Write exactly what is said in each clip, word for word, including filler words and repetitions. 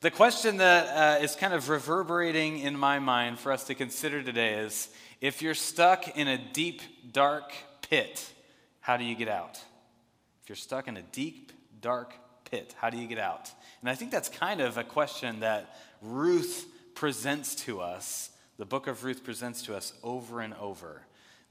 The question that uh, is kind of reverberating in my mind for us to consider today is, if you're stuck in a deep, dark pit, how do you get out? If you're stuck in a deep, dark pit, how do you get out? And I think that's kind of a question that Ruth presents to us, the book of Ruth presents to us over and over.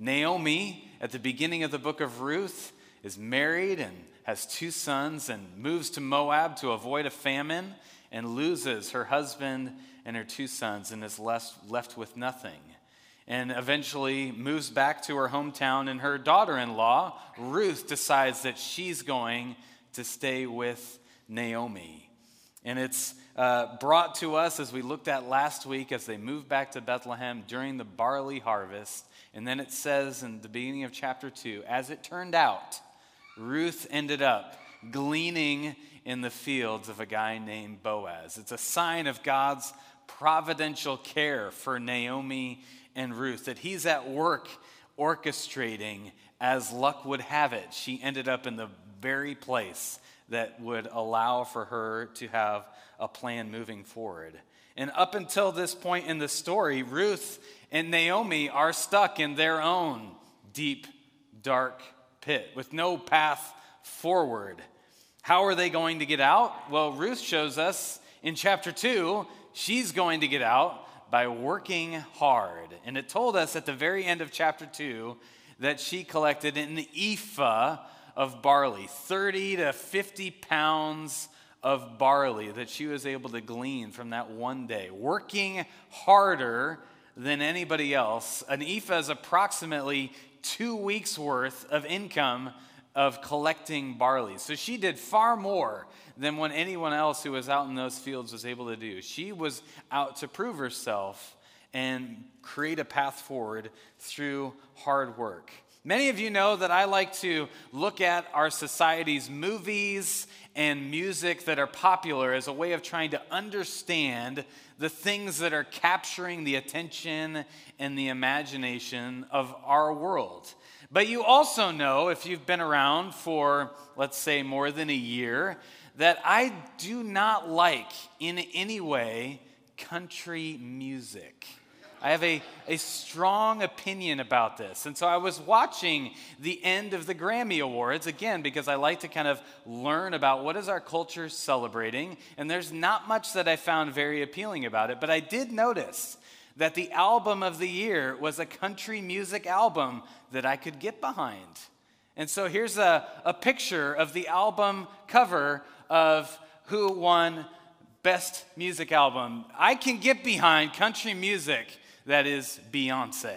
Naomi, at the beginning of the book of Ruth, is married and has two sons and moves to Moab to avoid a famine and loses her husband and her two sons and is left, left with nothing. And eventually moves back to her hometown, and her daughter-in-law, Ruth, decides that she's going to stay with Naomi. And it's uh, brought to us, as we looked at last week, as they move back to Bethlehem during the barley harvest. And then it says in the beginning of chapter two, as it turned out, Ruth ended up gleaning in the fields of a guy named Boaz. It's a sign of God's providential care for Naomi and Ruth, that he's at work orchestrating as luck would have it. She ended up in the very place that would allow for her to have a plan moving forward. And up until this point in the story, Ruth and Naomi are stuck in their own deep, dark pit with no path forward. How are they going to get out? Well, Ruth shows us in chapter two, she's going to get out by working hard. And it told us at the very end of chapter two that she collected an ephah of barley, thirty to fifty pounds of barley that she was able to glean from that one day, working harder than anybody else. An ephah is approximately two weeks worth of income of collecting barley. So she did far more than what anyone else who was out in those fields was able to do. She was out to prove herself and create a path forward through hard work. Many of you know that I like to look at our society's movies and music that are popular as a way of trying to understand the things that are capturing the attention and the imagination of our world. But you also know, if you've been around for, let's say, more than a year, that I do not like in any way country music. I have a, a strong opinion about this. And so I was watching the end of the Grammy Awards, again, because I like to kind of learn about what is our culture celebrating. And there's not much that I found very appealing about it. But I did notice that the album of the year was a country music album that I could get behind. And so here's a, a picture of the album cover of who won Best Music Album. I can get behind country music. That is Beyonce.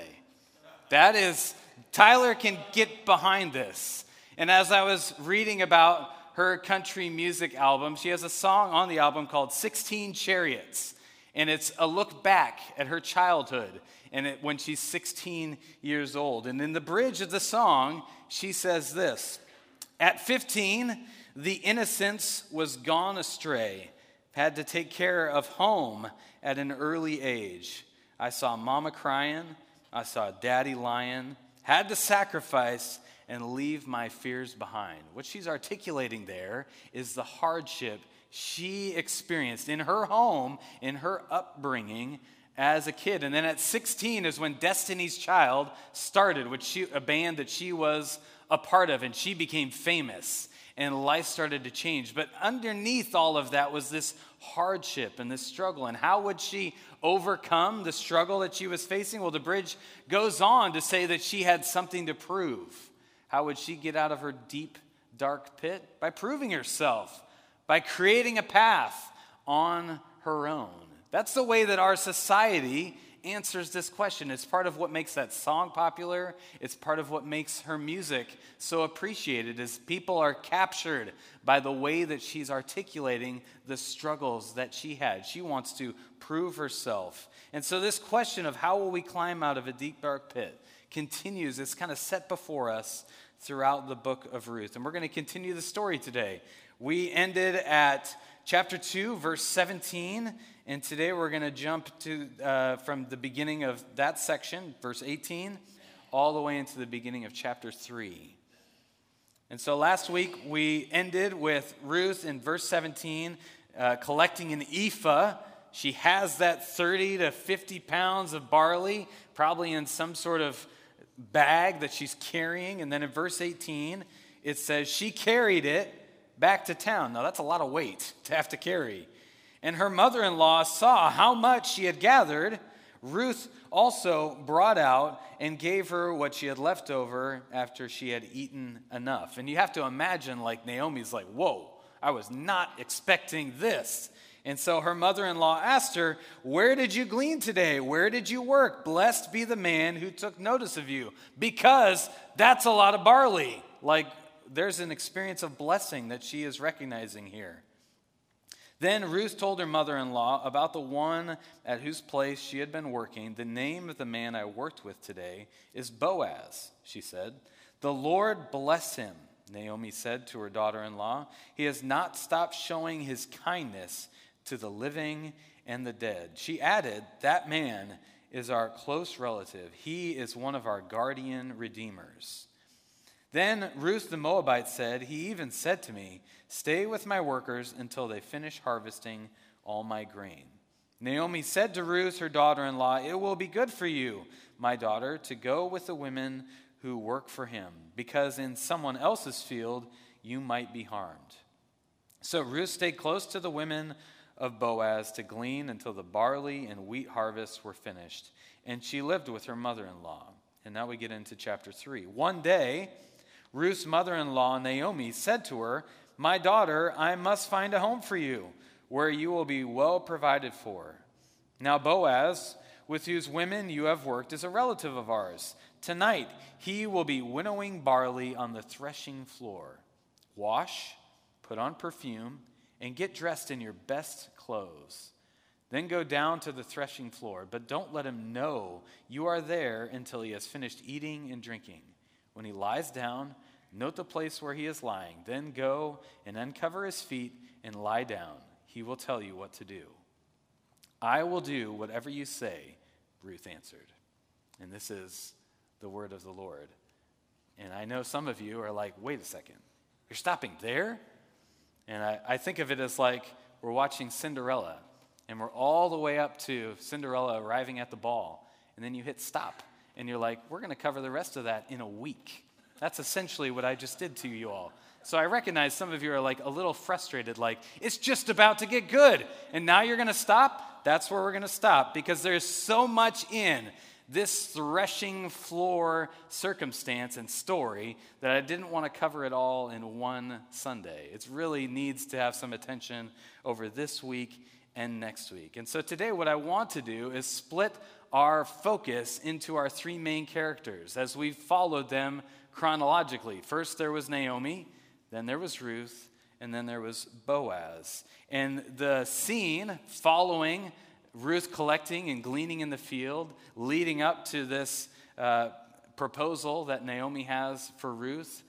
That is, Tyler can get behind this. And as I was reading about her country music album, she has a song on the album called sixteen Chariots. And it's a look back at her childhood and it, when she's sixteen years old. And in the bridge of the song, she says this: at fifteen, the innocence was gone astray. Had to take care of home at an early age. I saw mama crying, I saw daddy lying, had to sacrifice and leave my fears behind. What she's articulating there is the hardship she experienced in her home, in her upbringing as a kid. And then at sixteen is when Destiny's Child started, which she, a band that she was a part of, and she became famous. And life started to change. But underneath all of that was this hardship and this struggle. And how would she overcome the struggle that she was facing? Well, the bridge goes on to say that she had something to prove. How would she get out of her deep, dark pit? By proving herself, by creating a path on her own. That's the way that our society answers this question. It's part of what makes that song popular. It's part of what makes her music so appreciated, as people are captured by the way that she's articulating the struggles that she had. She wants to prove herself. And so this question of how will we climb out of a deep, dark pit continues. It's kind of set before us throughout the book of Ruth. And we're going to continue the story today. We ended at chapter two, verse seventeen, and today we're going to jump to uh, from the beginning of that section, verse eighteen, all the way into the beginning of chapter three. And so last week we ended with Ruth in verse seventeen, uh, collecting an ephah. She has that thirty to fifty pounds of barley, probably in some sort of bag that she's carrying. And then in verse eighteen, it says she carried it back to town. Now that's a lot of weight to have to carry. And her mother-in-law saw how much she had gathered. Ruth also brought out and gave her what she had left over after she had eaten enough. And you have to imagine, like, Naomi's like, whoa, I was not expecting this. And so her mother-in-law asked her, where did you glean today? Where did you work? Blessed be the man who took notice of you, because that's a lot of barley. Like, there's an experience of blessing that she is recognizing here. Then Ruth told her mother-in-law about the one at whose place she had been working. The name of the man I worked with today is Boaz, she said. The Lord bless him, Naomi said to her daughter-in-law. He has not stopped showing his kindness to the living and the dead. She added, that man is our close relative. He is one of our guardian redeemers. Then Ruth the Moabite said, he even said to me, stay with my workers until they finish harvesting all my grain. Naomi said to Ruth, her daughter-in-law, it will be good for you, my daughter, to go with the women who work for him, because in someone else's field you might be harmed. So Ruth stayed close to the women of Boaz to glean until the barley and wheat harvests were finished, and she lived with her mother-in-law. And now we get into chapter three. One day, Ruth's mother-in-law, Naomi, said to her, my daughter, I must find a home for you, where you will be well provided for. Now Boaz, with whose women you have worked, is a relative of ours. Tonight he will be winnowing barley on the threshing floor. Wash, put on perfume, and get dressed in your best clothes. Then go down to the threshing floor, but don't let him know you are there until he has finished eating and drinking. When he lies down, note the place where he is lying. Then go and uncover his feet and lie down. He will tell you what to do. I will do whatever you say, Ruth answered. And this is the word of the Lord. And I know some of you are like, wait a second, you're stopping there? And I, I think of it as like we're watching Cinderella, and we're all the way up to Cinderella arriving at the ball, and then you hit stop. And you're like, we're going to cover the rest of that in a week. That's essentially what I just did to you all. So I recognize some of you are like a little frustrated, like, it's just about to get good. And now you're going to stop? That's where we're going to stop, because there's so much in this threshing floor circumstance and story that I didn't want to cover it all in one Sunday. It really needs to have some attention over this week and next week. And so today what I want to do is split our focus into our three main characters as we followed them chronologically. First there was Naomi, then there was Ruth, and then there was Boaz. And the scene following Ruth collecting and gleaning in the field, leading up to this uh, proposal that Naomi has for Ruth,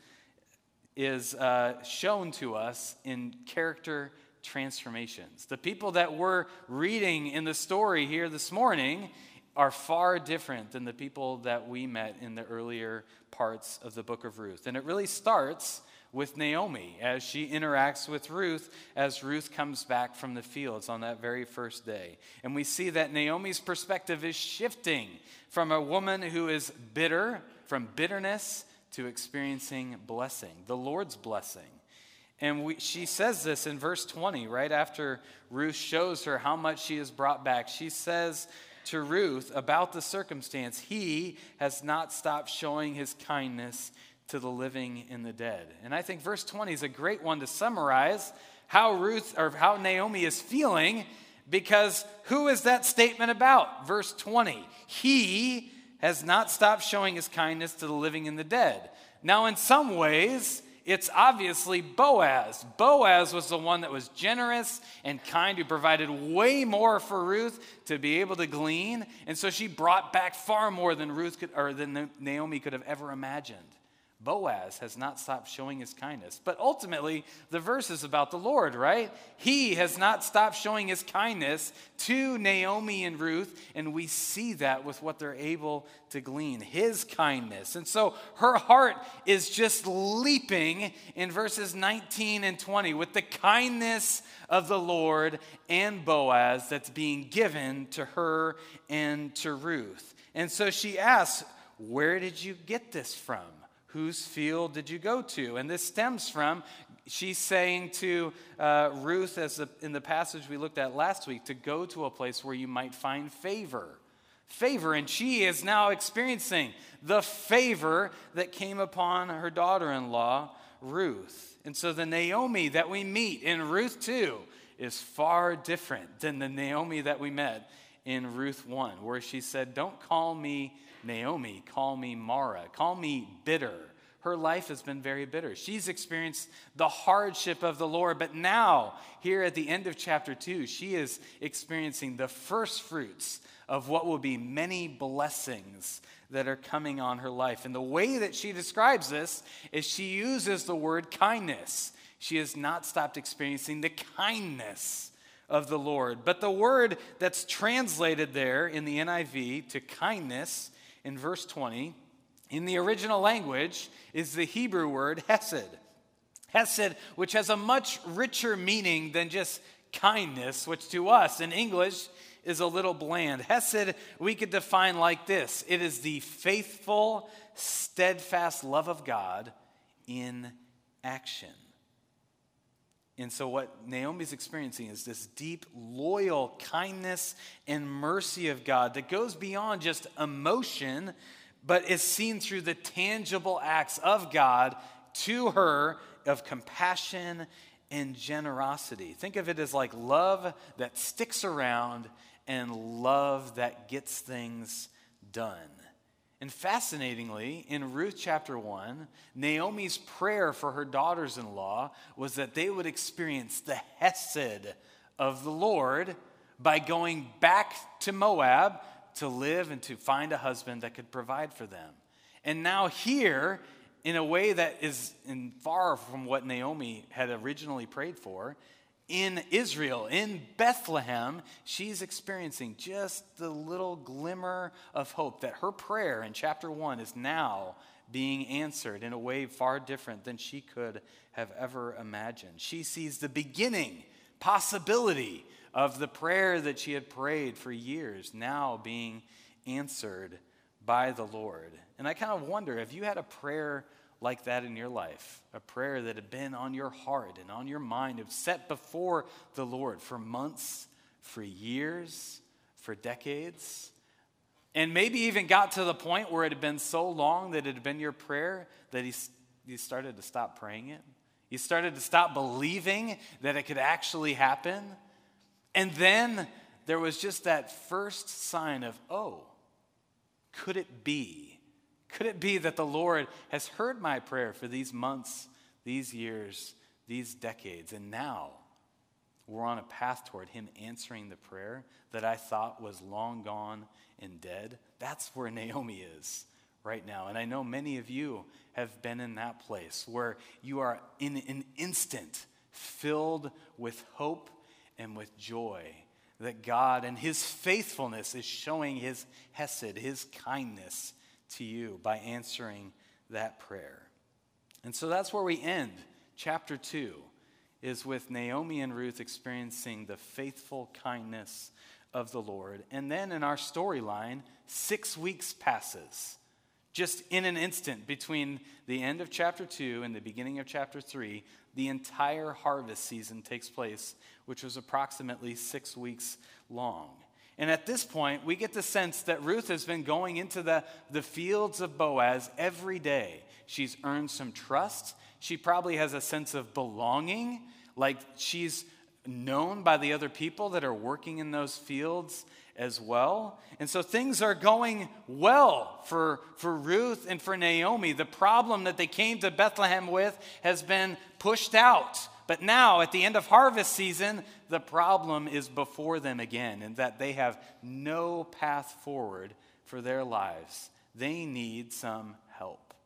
is uh, shown to us in character transformations. The people that we're reading in the story here this morning are far different than the people that we met in the earlier parts of the book of Ruth. And it really starts with Naomi as she interacts with Ruth as Ruth comes back from the fields on that very first day. And we see that Naomi's perspective is shifting from a woman who is bitter, from bitterness to experiencing blessing, the Lord's blessing. And we, she says this in verse twenty, right after Ruth shows her how much she has brought back. She says to Ruth about the circumstance, he has not stopped showing his kindness to the living and the dead. And I think verse twenty is a great one to summarize how Ruth or how Naomi is feeling, because who is that statement about? Verse twenty, he has not stopped showing his kindness to the living and the dead. Now, in some ways, it's obviously Boaz. Boaz was the one that was generous and kind, who provided way more for Ruth to be able to glean. And so she brought back far more than Ruth could, or than Naomi could have ever imagined. Boaz has not stopped showing his kindness. But ultimately, the verse is about the Lord, right? He has not stopped showing his kindness to Naomi and Ruth, and we see that with what they're able to glean, his kindness. And so her heart is just leaping in verses nineteen and twenty with the kindness of the Lord and Boaz that's being given to her and to Ruth. And so she asks, where did you get this from? Whose field did you go to? And this stems from, she's saying to uh, Ruth, as the, in the passage we looked at last week, to go to a place where you might find favor. Favor, and she is now experiencing the favor that came upon her daughter-in-law, Ruth. And so the Naomi that we meet in Ruth two is far different than the Naomi that we met in Ruth one, where she said, don't call me Naomi, call me Mara, call me bitter. Her life has been very bitter. She's experienced the hardship of the Lord, but now, here at the end of chapter two, she is experiencing the first fruits of what will be many blessings that are coming on her life. And the way that she describes this is she uses the word kindness. She has not stopped experiencing the kindness of the Lord. But the word that's translated there in the N I V to kindness in verse twenty, in the original language, is the Hebrew word hesed. Hesed, which has a much richer meaning than just kindness, which to us in English is a little bland. Hesed, we could define like this. It is the faithful, steadfast love of God in action. And so what Naomi's experiencing is this deep, loyal kindness and mercy of God that goes beyond just emotion, but is seen through the tangible acts of God to her of compassion and generosity. Think of it as like love that sticks around and love that gets things done. And fascinatingly, in Ruth chapter one, Naomi's prayer for her daughters-in-law was that they would experience the hesed of the Lord by going back to Moab to live and to find a husband that could provide for them. And now here, in a way that is in far from what Naomi had originally prayed for, in Israel, in Bethlehem, she's experiencing just the little glimmer of hope that her prayer in chapter one is now being answered in a way far different than she could have ever imagined. She sees the beginning, possibility of the prayer that she had prayed for years now being answered by the Lord. And I kind of wonder, have you had a prayer like that in your life, a prayer that had been on your heart and on your mind, have set before the Lord for months, for years, for decades, and maybe even got to the point where it had been so long that it had been your prayer that he, you started to stop praying it? You started to stop believing that it could actually happen? And then there was just that first sign of, oh, could it be? Could it be that the Lord has heard my prayer for these months, these years, these decades, and now we're on a path toward him answering the prayer that I thought was long gone and dead? That's where Naomi is right now. And I know many of you have been in that place where you are in an instant filled with hope and with joy that God and his faithfulness is showing his hesed, his kindness to you by answering that prayer. And so that's where we end. Chapter two is with Naomi and Ruth experiencing the faithful kindness of the Lord. And then in our storyline, six weeks passes. Just in an instant between the end of chapter two and the beginning of chapter three, the entire harvest season takes place, which was approximately six weeks long. And at this point, we get the sense that Ruth has been going into the, the fields of Boaz every day. She's earned some trust. She probably has a sense of belonging, like she's known by the other people that are working in those fields as well. And so things are going well for, for Ruth and for Naomi. The problem that they came to Bethlehem with has been pushed out. But now, at the end of harvest season, the problem is before them again, in that they have no path forward for their lives. They need some help.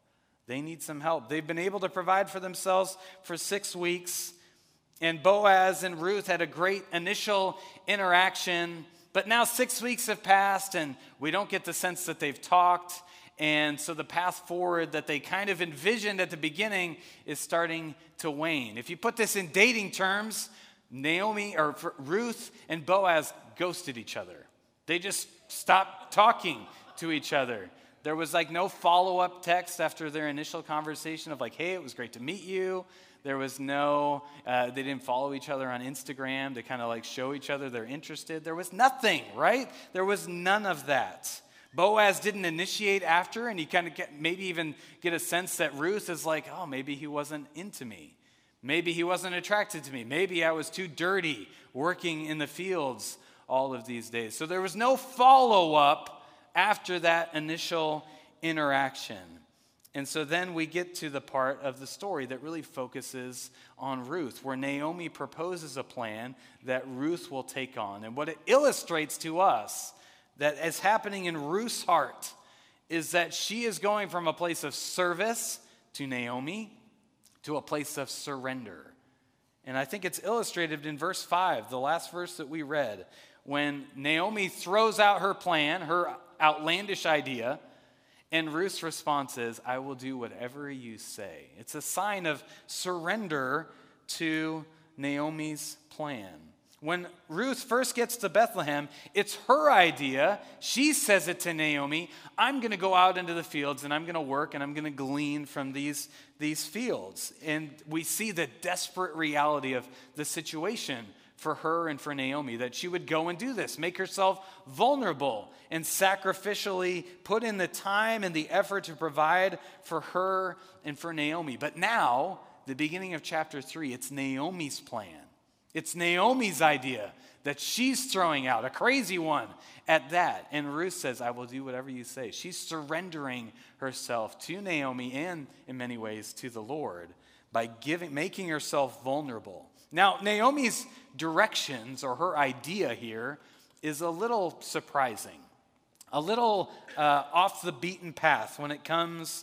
They need some help. They've been able to provide for themselves for six weeks. And Boaz and Ruth had a great initial interaction. But now six weeks have passed, and we don't get the sense that they've talked. And so the path forward that they kind of envisioned at the beginning is starting to wane. If you put this in dating terms, Naomi or Ruth and Boaz ghosted each other. They just stopped talking to each other. There was like no follow-up text after their initial conversation of like, hey, it was great to meet you. There was no, uh, they didn't follow each other on Instagram to kind of like show each other they're interested. There was nothing, right? There was none of that. Boaz didn't initiate after, and you kind of get, maybe even get a sense that Ruth is like, oh, maybe he wasn't into me. Maybe he wasn't attracted to me. Maybe I was too dirty working in the fields all of these days. So there was no follow-up after that initial interaction. And so then we get to the part of the story that really focuses on Ruth, where Naomi proposes a plan that Ruth will take on. And what it illustrates to us that is happening in Ruth's heart is that she is going from a place of service to Naomi to a place of surrender. And I think it's illustrated in verse five, the last verse that we read, when Naomi throws out her plan, her outlandish idea, and Ruth's response is, I will do whatever you say. It's a sign of surrender to Naomi's plan. When Ruth first gets to Bethlehem, it's her idea. She says it to Naomi, I'm going to go out into the fields and I'm going to work and I'm going to glean from these, these fields. And we see the desperate reality of the situation for her and for Naomi, that she would go and do this, make herself vulnerable and sacrificially put in the time and the effort to provide for her and for Naomi. But now, the beginning of chapter three, it's Naomi's plan. It's Naomi's idea that she's throwing out, a crazy one at that. And Ruth says, I will do whatever you say. She's surrendering herself to Naomi and, in many ways, to the Lord by giving, making herself vulnerable. Now, Naomi's directions, or her idea here, is a little surprising, a little uh, off the beaten path when it comes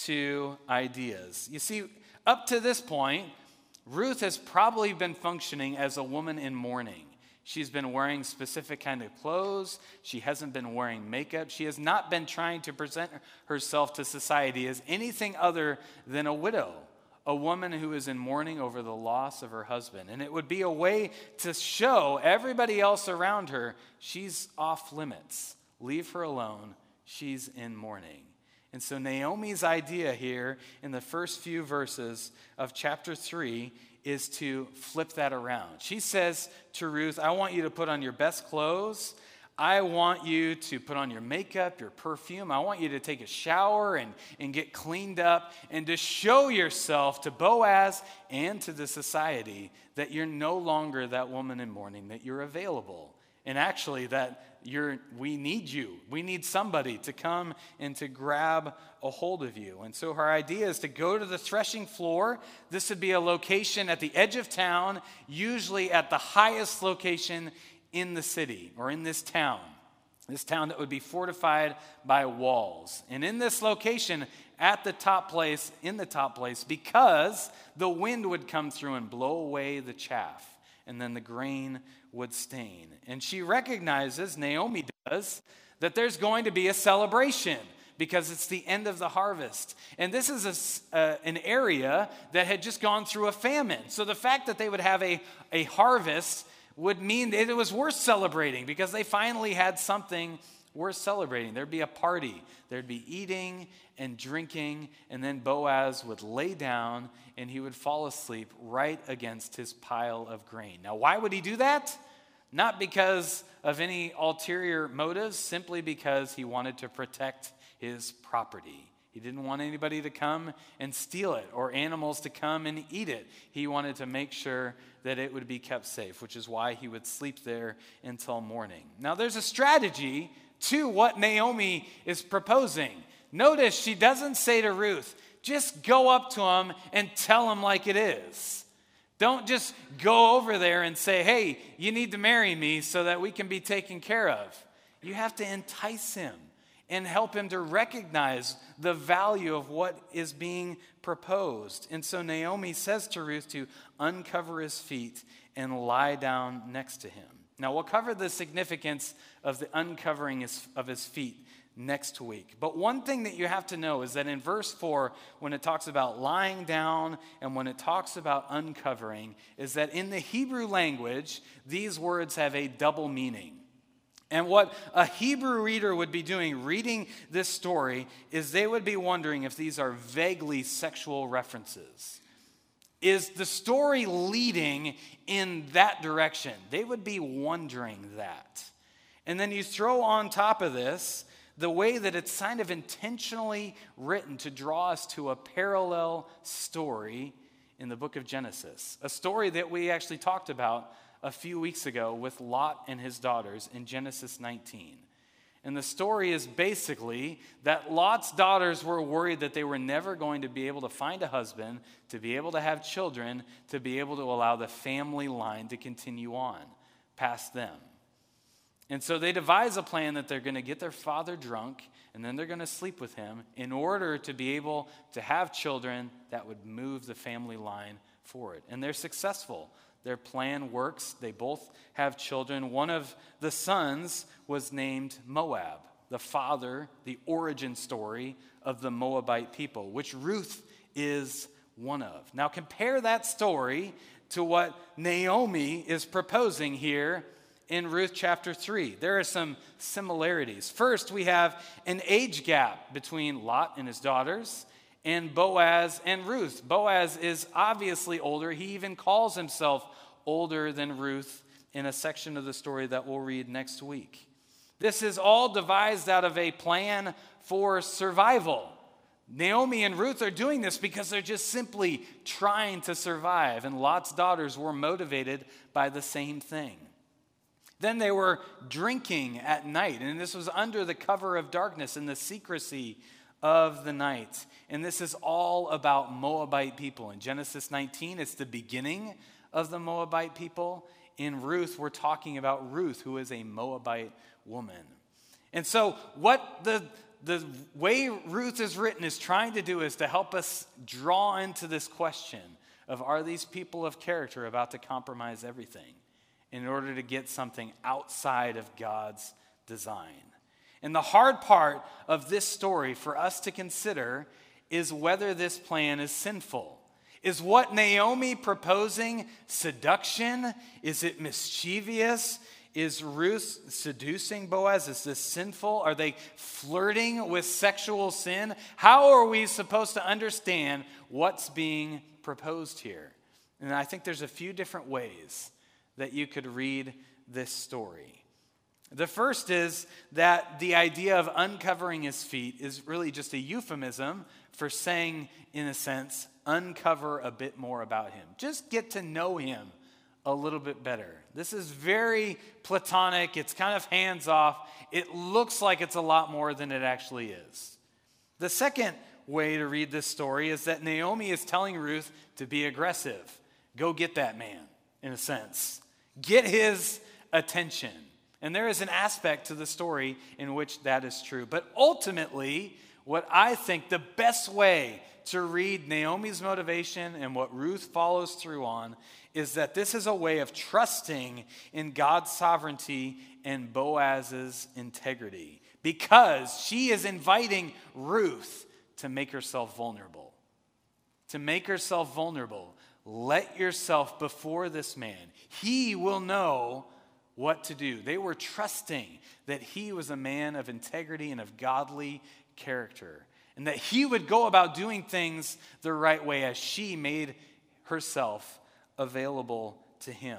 to ideas. You see, up to this point, Ruth has probably been functioning as a woman in mourning. She's been wearing specific kind of clothes. She hasn't been wearing makeup. She has not been trying to present herself to society as anything other than a widow, a woman who is in mourning over the loss of her husband. And it would be a way to show everybody else around her, she's off limits. Leave her alone. She's in mourning. And so Naomi's idea here in the first few verses of chapter three is to flip that around. She says to Ruth, I want you to put on your best clothes. I want you to put on your makeup, your perfume. I want you to take a shower and, and get cleaned up and to show yourself to Boaz and to the society that you're no longer that woman in mourning, that you're available. And actually that you're, we need you. We need somebody to come and to grab a hold of you. And so her idea is to go to the threshing floor. This would be a location at the edge of town, usually at the highest location in the city or in this town. This town that would be fortified by walls. And in this location, at the top place, in the top place, because the wind would come through and blow away the chaff, and then the grain would stain. And she recognizes, Naomi does, that there's going to be a celebration because it's the end of the harvest. And this is a, uh, an area that had just gone through a famine. So the fact that they would have a, a harvest would mean that it was worth celebrating because they finally had something worth celebrating. There'd be a party. There'd be eating and drinking, and then Boaz would lay down and he would fall asleep right against his pile of grain. Now, why would he do that? Not because of any ulterior motives, simply because he wanted to protect his property. He didn't want anybody to come and steal it or animals to come and eat it. He wanted to make sure that it would be kept safe, which is why he would sleep there until morning. Now, there's a strategy to what Naomi is proposing. Notice she doesn't say to Ruth, just go up to him and tell him like it is. Don't just go over there and say, hey, you need to marry me so that we can be taken care of. You have to entice him. and help him to recognize the value of what is being proposed. And so Naomi says to Ruth to uncover his feet and lie down next to him. Now, we'll cover the significance of the uncovering his, of his feet next week. But one thing that you have to know is that in verse four, when it talks about lying down and when it talks about uncovering, is that in the Hebrew language, these words have a double meaning. And what a Hebrew reader would be doing reading this story is they would be wondering if these are vaguely sexual references. Is the story leading in that direction? They would be wondering that. And then you throw on top of this the way that it's kind of intentionally written to draw us to a parallel story in the book of Genesis. A story that we actually talked about a few weeks ago with Lot and his daughters in Genesis nineteen. And the story is basically that Lot's daughters were worried that they were never going to be able to find a husband, to be able to have children, to be able to allow the family line to continue on past them. And so they devise a plan that they're going to get their father drunk, and then they're going to sleep with him in order to be able to have children that would move the family line forward. And they're successful. Their plan works. They both have children. One of the sons was named Moab, the father, the origin story of the Moabite people, which Ruth is one of. Now compare that story to what Naomi is proposing here in Ruth chapter three. There are some similarities. First, we have an age gap between Lot and his daughters and Boaz and Ruth. Boaz is obviously older. He even calls himself older than Ruth in a section of the story that we'll read next week. This is all devised out of a plan for survival. Naomi and Ruth are doing this because they're just simply trying to survive, and Lot's daughters were motivated by the same thing. Then they were drinking at night, and this was under the cover of darkness and the secrecy of the night. And this is all about Moabite people. In Genesis nineteen, it's the beginning of the Moabite people. In Ruth, we're talking about Ruth, who is a Moabite woman. And so what the, the way Ruth is written is trying to do is to help us draw into this question of, are these people of character about to compromise everything in order to get something outside of God's design? And the hard part of this story for us to consider is whether this plan is sinful. Is what Naomi proposing seduction? Is it mischievous? Is Ruth seducing Boaz? Is this sinful? Are they flirting with sexual sin? How are we supposed to understand what's being proposed here? And I think there's a few different ways that you could read this story. The first is that the idea of uncovering his feet is really just a euphemism for saying, in a sense, uncover a bit more about him. Just get to know him a little bit better. This is very platonic. It's kind of hands-off. It looks like it's a lot more than it actually is. The second way to read this story is that Naomi is telling Ruth to be aggressive. Go get that man, in a sense. Get his attention. And there is an aspect to the story in which that is true. But ultimately, what I think the best way to read Naomi's motivation and what Ruth follows through on is that this is a way of trusting in God's sovereignty and Boaz's integrity, because she is inviting Ruth to make herself vulnerable. To make herself vulnerable. Let yourself before this man. He will know what to do. They were trusting that he was a man of integrity and of godly character, and that he would go about doing things the right way as she made herself available to him.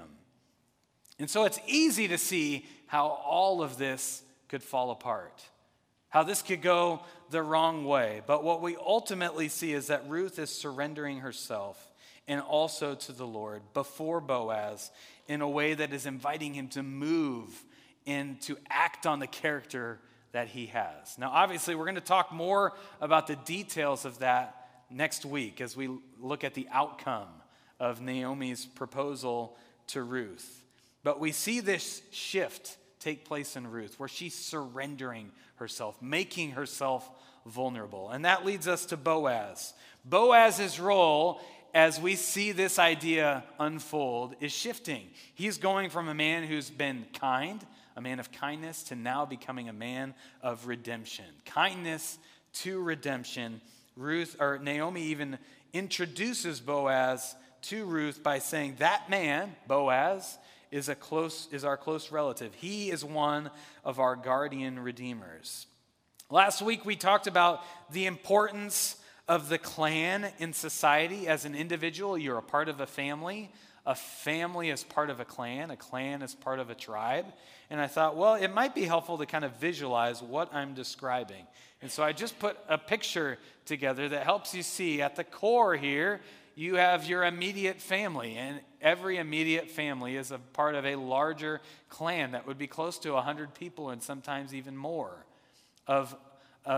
And so it's easy to see how all of this could fall apart, how this could go the wrong way. But what we ultimately see is that Ruth is surrendering herself and also to the Lord before Boaz in a way that is inviting him to move and to act on the character that he has. Now, obviously, we're going to talk more about the details of that next week as we look at the outcome of Naomi's proposal to Ruth. But we see this shift take place in Ruth, where she's surrendering herself, making herself vulnerable. And that leads us to Boaz. Boaz's role, as we see this idea unfold, is shifting. He's going from a man who's been kind, a man of kindness, to now becoming a man of redemption. Kindness to redemption. Ruth, or Naomi even introduces Boaz to Ruth by saying that man, Boaz, is a close is our close relative. He is one of our guardian redeemers. Last week we talked about the importance of the clan in society. As an individual, you're a part of a family. A family is part of a clan. A clan is part of a tribe. And I thought, well, it might be helpful to kind of visualize what I'm describing. And so I just put a picture together that helps you see at the core here, you have your immediate family. And every immediate family is a part of a larger clan that would be close to one hundred people and sometimes even more, of a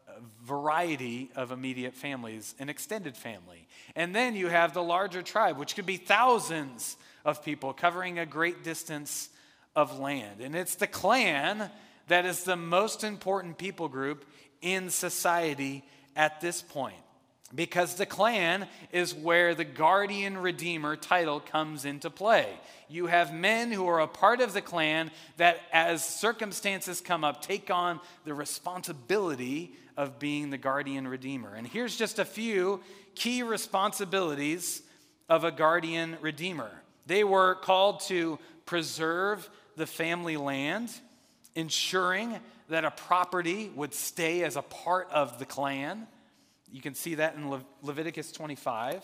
variety of immediate families, an extended family. And then you have the larger tribe, which could be thousands of people covering a great distance of land. And it's the clan that is the most important people group in society at this point, because the clan is where the guardian redeemer title comes into play. You have men who are a part of the clan that, as circumstances come up, take on the responsibility of being the guardian redeemer. And here's just a few key responsibilities of a guardian redeemer. They were called to preserve the family land, ensuring that a property would stay as a part of the clan. You can see that in Le- Leviticus twenty-five.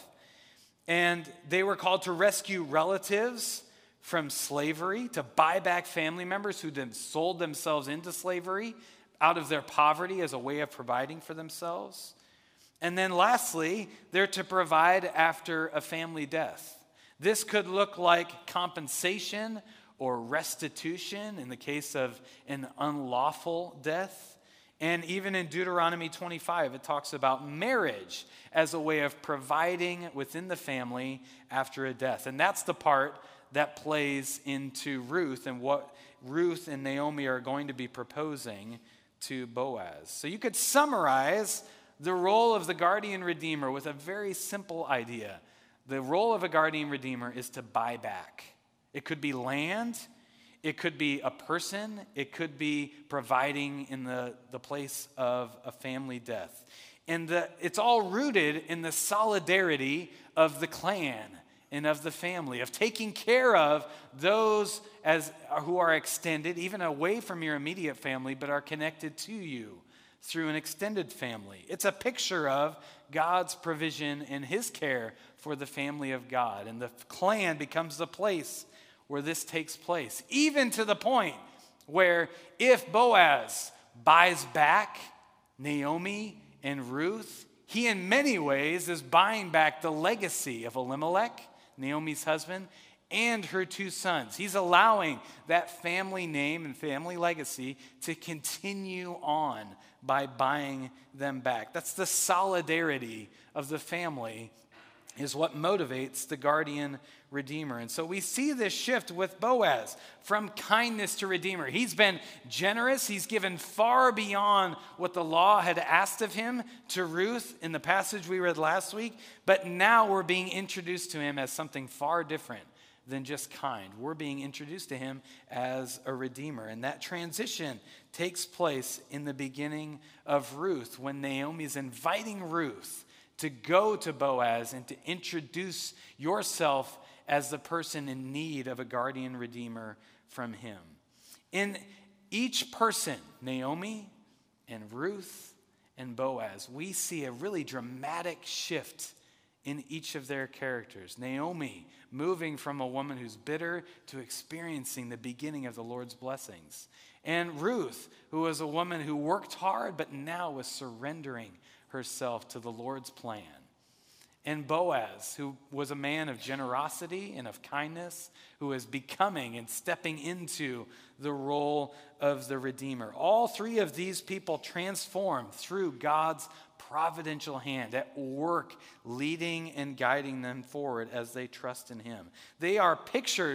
And they were called to rescue relatives from slavery, to buy back family members who then sold themselves into slavery out of their poverty as a way of providing for themselves. And then lastly, they're to provide after a family death. This could look like compensation or restitution in the case of an unlawful death. And even in Deuteronomy twenty-five, it talks about marriage as a way of providing within the family after a death. And that's the part that plays into Ruth and what Ruth and Naomi are going to be proposing to Boaz. So you could summarize the role of the guardian redeemer with a very simple idea. The role of a guardian redeemer is to buy back. It could be land. It could be a person. It could be providing in the, the place of a family death. And the, it's all rooted in the solidarity of the clan and of the family, of taking care of those as who are extended, even away from your immediate family, but are connected to you through an extended family. It's a picture of God's provision and his care for the family of God. And the clan becomes the place where this takes place, even to the point where if Boaz buys back Naomi and Ruth, he in many ways is buying back the legacy of Elimelech, Naomi's husband, and her two sons. He's allowing that family name and family legacy to continue on by buying them back. That's the solidarity of the family, is what motivates the guardian redeemer. And so we see this shift with Boaz from kindness to redeemer. He's been generous. He's given far beyond what the law had asked of him to Ruth in the passage we read last week. But now we're being introduced to him as something far different than just kind. We're being introduced to him as a redeemer. And that transition takes place in the beginning of Ruth, when Naomi's inviting Ruth to go to Boaz and to introduce yourself as the person in need of a guardian redeemer from him. In each person, Naomi and Ruth and Boaz, we see a really dramatic shift in each of their characters. Naomi moving from a woman who's bitter to experiencing the beginning of the Lord's blessings. And Ruth, who was a woman who worked hard but now was surrendering herself to the Lord's plan. And Boaz, who was a man of generosity and of kindness, who is becoming and stepping into the role of the Redeemer. All three of these people transformed through God's providential hand at work, leading and guiding them forward as they trust in him. They are pictures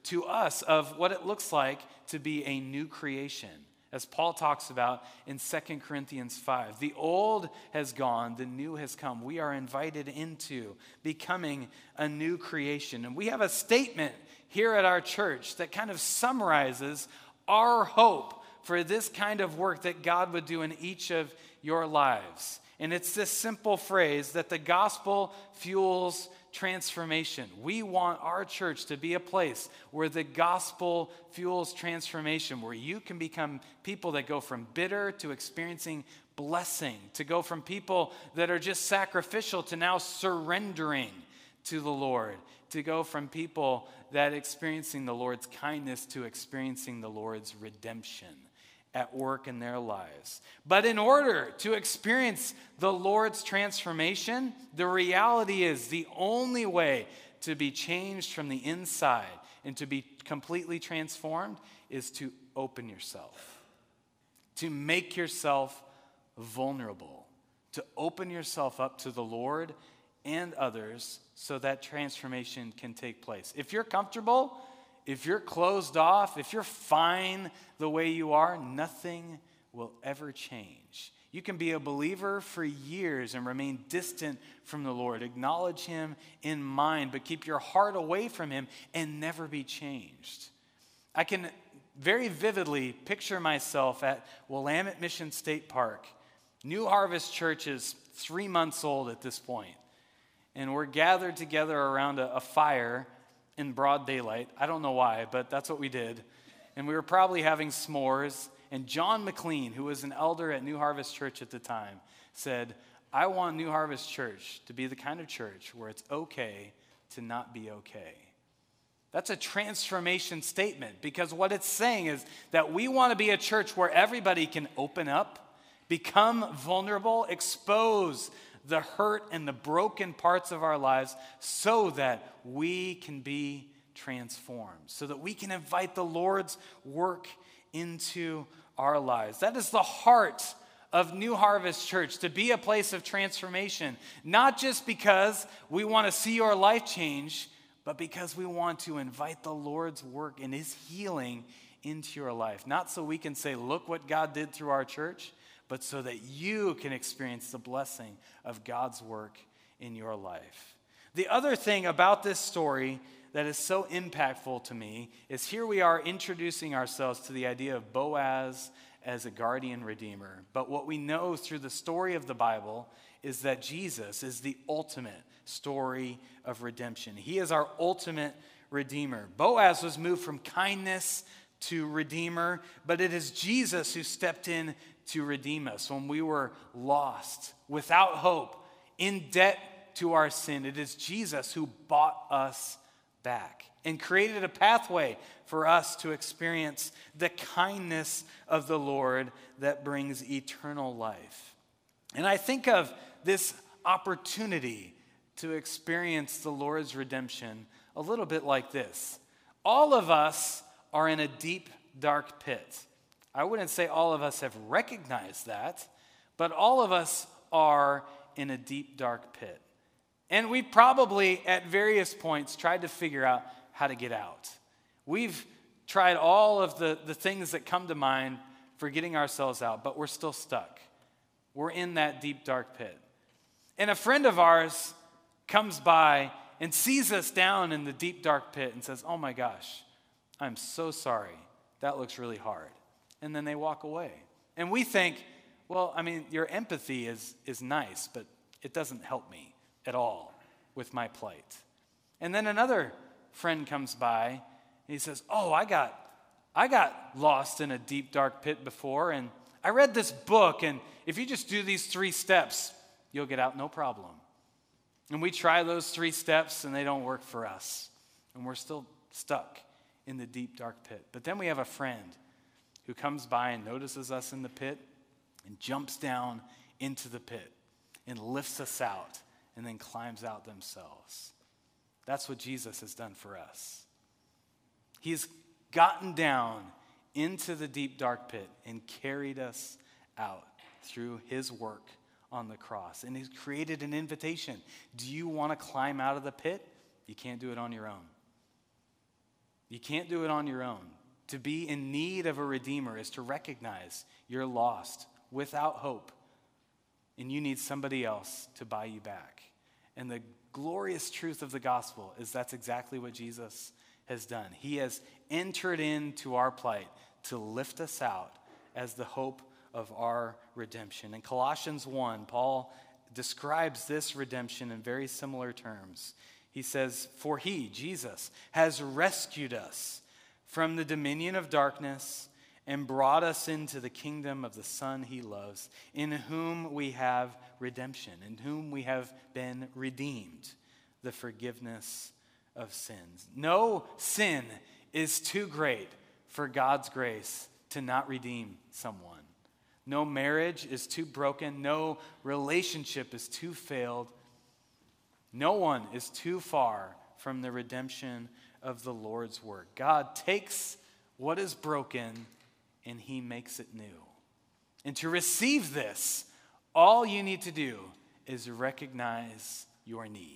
to us of what it looks like to be a new creation. As Paul talks about in Second Corinthians five, the old has gone, the new has come. We are invited into becoming a new creation. And we have a statement here at our church that kind of summarizes our hope for this kind of work that God would do in each of your lives. And it's this simple phrase that the gospel fuels transformation. We want our church to be a place where the gospel fuels transformation, where you can become people that go from bitter to experiencing blessing, to go from people that are just sacrificial to now surrendering to the Lord, to go from people that experiencing the Lord's kindness to experiencing the Lord's redemption at work in their lives. But in order to experience the Lord's transformation, the reality is the only way to be changed from the inside and to be completely transformed is to open yourself, to make yourself vulnerable, to open yourself up to the Lord and others so that transformation can take place. If you're comfortable, if you're closed off, if you're fine the way you are, nothing will ever change. You can be a believer for years and remain distant from the Lord. Acknowledge him in mind, but keep your heart away from him and never be changed. I can very vividly picture myself at Willamette Mission State Park. New Harvest Church is three months old at this point, and we're gathered together around a, a fire in broad daylight. I don't know why, but that's what we did. And we were probably having s'mores. And John McLean, who was an elder at New Harvest Church at the time, said, I want New Harvest Church to be the kind of church where it's okay to not be okay. That's a transformation statement, because what it's saying is that we want to be a church where everybody can open up, become vulnerable, expose the hurt and the broken parts of our lives so that we can be transformed, so that we can invite the Lord's work into our lives. That is the heart of New Harvest Church, to be a place of transformation, not just because we want to see your life change, but because we want to invite the Lord's work and his healing into your life. Not so we can say, look what God did through our church, but so that you can experience the blessing of God's work in your life. The other thing about this story that is so impactful to me is here we are introducing ourselves to the idea of Boaz as a guardian redeemer. But what we know through the story of the Bible is that Jesus is the ultimate story of redemption. He is our ultimate redeemer. Boaz was moved from kindness to redeemer, but it is Jesus who stepped in to redeem us when we were lost, without hope, in debt to our sin. It is Jesus who bought us back and created a pathway for us to experience the kindness of the Lord that brings eternal life. And I think of this opportunity to experience the Lord's redemption a little bit like this. All of us are in a deep, dark pit. I wouldn't say all of us have recognized that, but all of us are in a deep, dark pit. And we probably, at various points, tried to figure out how to get out. We've tried all of the, the things that come to mind for getting ourselves out, but we're still stuck. We're in that deep, dark pit. And a friend of ours comes by and sees us down in the deep, dark pit and says, oh my gosh, I'm so sorry. That looks really hard. And then they walk away. And we think, well, I mean, your empathy is, is nice, but it doesn't help me at all with my plight. And then another friend comes by and he says, oh, I got, I got lost in a deep, dark pit before, and I read this book, and if you just do these three steps, you'll get out no problem. And we try those three steps, and they don't work for us. And we're still stuck in the deep, dark pit. But then we have a friend who comes by and notices us in the pit and jumps down into the pit and lifts us out and then climbs out themselves. That's what Jesus has done for us. He's gotten down into the deep, dark pit and carried us out through his work on the cross. And he's created an invitation. Do you want to climb out of the pit? You can't do it on your own. You can't do it on your own. To be in need of a redeemer is to recognize you're lost, without hope, and you need somebody else to buy you back. And the glorious truth of the gospel is that's exactly what Jesus has done. He has entered into our plight to lift us out as the hope of our redemption. In Colossians one, Paul describes this redemption in very similar terms. He says, "For he, Jesus, has rescued us from the dominion of darkness and brought us into the kingdom of the Son he loves, in whom we have redemption, in whom we have been redeemed, the forgiveness of sins." No sin is too great for God's grace to not redeem someone. No marriage is too broken. No relationship is too failed. No one is too far from the redemption of the Lord's work. God takes what is broken and he makes it new. And to receive this, all you need to do is recognize your need.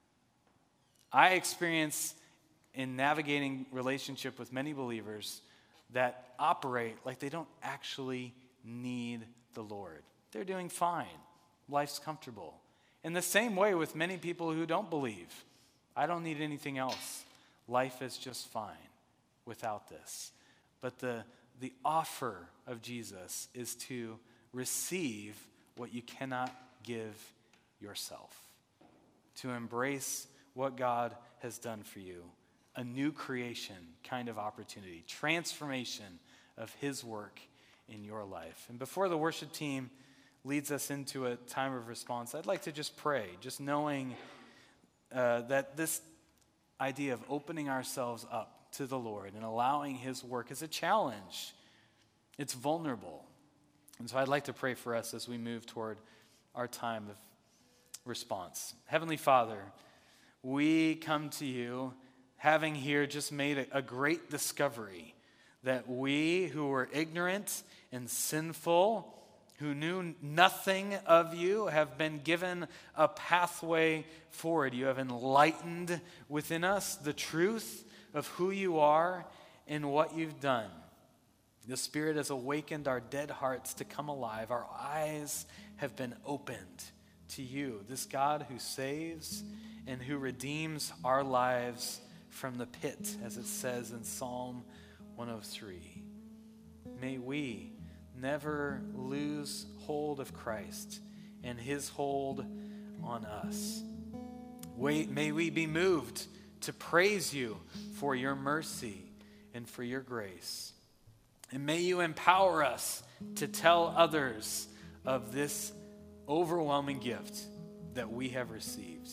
I experience in navigating relationship with many believers that operate like they don't actually need the Lord. They're doing fine. Life's comfortable. In the same way with many people who don't believe. I don't need anything else. Life is just fine without this. But the, the offer of Jesus is to receive what you cannot give yourself. To embrace what God has done for you. A new creation kind of opportunity. Transformation of his work in your life. And before the worship team leads us into a time of response, I'd like to just pray, just knowing uh, that this idea of opening ourselves up to the Lord and allowing his work is a challenge. It's vulnerable. And so I'd like to pray for us as we move toward our time of response. Heavenly Father, we come to you having here just made a, a great discovery that we who were ignorant and sinful, who knew nothing of you, have been given a pathway forward. You have enlightened within us the truth of who you are and what you've done. The Spirit has awakened our dead hearts to come alive. Our eyes have been opened to you, this God who saves and who redeems our lives from the pit, as it says in Psalm one oh three. May we never lose hold of Christ and his hold on us. May we be moved to praise you for your mercy and for your grace. And may you empower us to tell others of this overwhelming gift that we have received.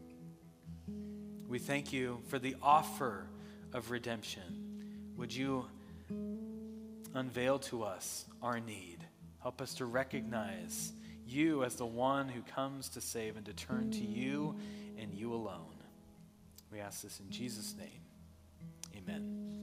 We thank you for the offer of redemption. Would you unveil to us our need? Help us to recognize you as the one who comes to save and to turn to you and you alone. We ask this in Jesus' name. Amen.